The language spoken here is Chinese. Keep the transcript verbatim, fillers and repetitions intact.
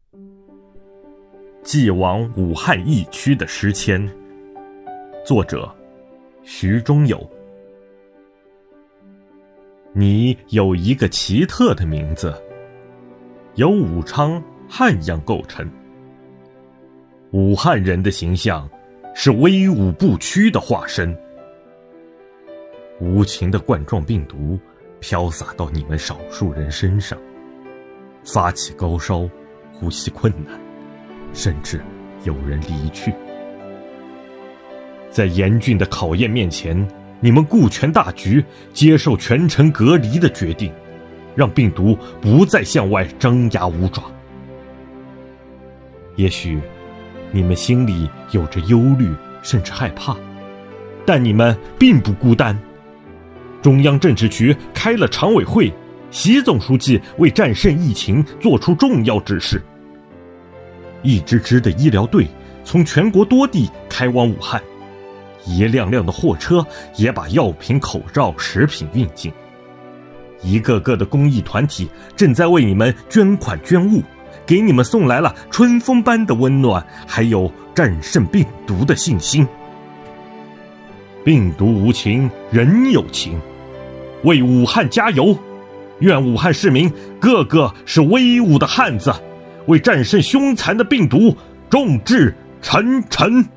寄往武汉疫区的诗签，作者徐中友。你有一个奇特的名字，由武昌汉阳构成。武汉人的形象是威武不屈的化身。无情的冠状病毒飘洒到你们少数人身上，发起高烧，呼吸困难，甚至有人离去。在严峻的考验面前，你们顾全大局，接受全城隔离的决定，让病毒不再向外张牙舞爪。也许你们心里有着忧虑，甚至害怕，但你们并不孤单。中央政治局开了常委会，习总书记为战胜疫情作出重要指示。一支支的医疗队从全国多地开往武汉，一辆辆的货车也把药品、口罩、食品运进。一个个的公益团体正在为你们捐款捐物，给你们送来了春风般的温暖，还有战胜病毒的信心。病毒无情，人有情，为武汉加油！愿武汉市民个个是威武的汉子，为战胜凶残的病毒众志成城。